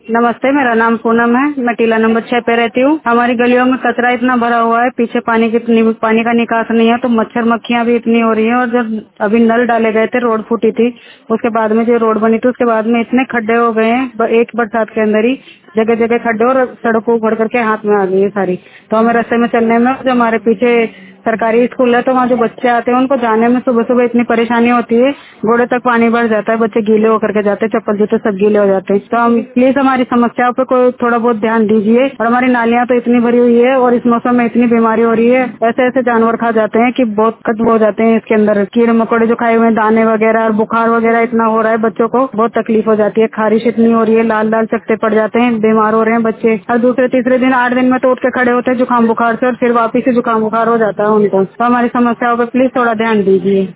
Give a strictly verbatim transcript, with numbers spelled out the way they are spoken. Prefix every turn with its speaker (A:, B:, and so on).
A: नमस्ते, मेरा नाम पूनम है। मैं टीला नंबर छह पे रहती हूँ। हमारी गलियों में कचरा इतना भरा हुआ है, पीछे पानी की नि- पानी का निकास नहीं है, तो मच्छर मक्खियाँ भी इतनी हो रही हैं। और जब अभी नल डाले गए थे, रोड फूटी थी, उसके बाद में जो रोड बनी थी उसके बाद में इतने खड्डे हो गए हैं, ब- एक बरसात के अंदर ही जगह जगह खड्डे और सड़कों उभर करके हाथ में आ गई है सारी। तो हमें रास्ते में चलने में, जो हमारे पीछे सरकारी स्कूल है, तो वहाँ जो बच्चे आते हैं उनको जाने में सुबह सुबह इतनी परेशानी होती है, घोड़े तक पानी भर जाता है, बच्चे गीले होकर के जाते हैं, चप्पल जूते सब गीले हो जाते हैं। तो हम प्लीज हमारी समस्याओं पे कोई थोड़ा बहुत ध्यान दीजिए। और हमारी नालियाँ तो इतनी भरी हुई है और इस मौसम में इतनी बीमारी हो रही है, ऐसे ऐसे जानवर खा जाते हैं कि बहुत खत्म हो जाते हैं। इसके अंदर कीड़े मकोड़े जो खाए हुए हैं, दाने वगैरह, और बुखार वगैरह इतना हो रहा है, बच्चों को बहुत तकलीफ हो जाती है। खारिश इतनी हो रही है, लाल लाल चकते पड़ जाते हैं, बीमार हो रहे हैं बच्चे। और दूसरे तीसरे दिन, आठ दिन में तो उठ के खड़े होते हैं जुकाम बुखार से, और फिर वापिस से जुकाम बुखार हो जाता है उनको। तो हमारी समस्याओं पे प्लीज थोड़ा ध्यान दीजिए।